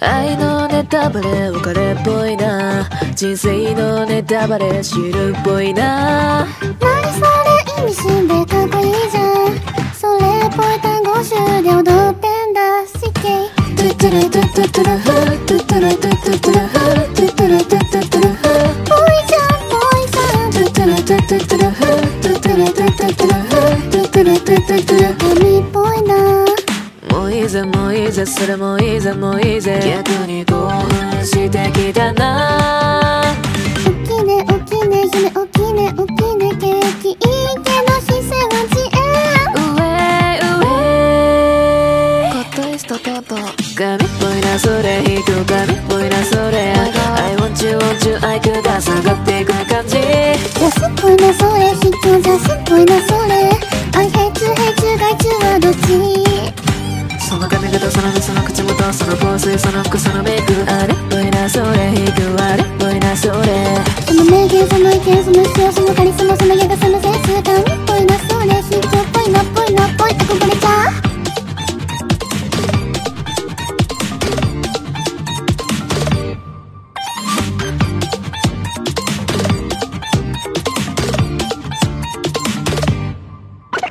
愛のネタバレ別れっぽいな、人生のネタバレ知るっぽいな。 何それ意味深でかっこいいじゃん、それっぽい単語集で踊ってんだしけ。トゥトゥルトゥトゥトゥルフトゥトゥルトゥトゥトゥルフトゥトゥルトゥトゥトゥルフぽいじゃんぽいじゃんトゥトゥルトゥトゥトゥルフトゥトゥルトゥトゥトゥルフトゥトゥルトゥトゥトゥルフ神っぽいな。 もういいぜもういいぜそれもいいぜもういいぜ、逆に興奮してきたな。 おきねおきね夢おきねおきねケーキいいけど視線は自由コットイストトト神っぽいなそれ人神っぽいなそれ I want you want you 愛が下がっていく感じ。 安っぽいなそれ人雑っぽいなそれ I hate you hate you 害虫はどっち。 その髪型その目その口元その香水その服そのメイクあれっぽいなそれ人あれっぽいなそれ。 その名言その意見その主張そのカリスマその矢がそのセンス感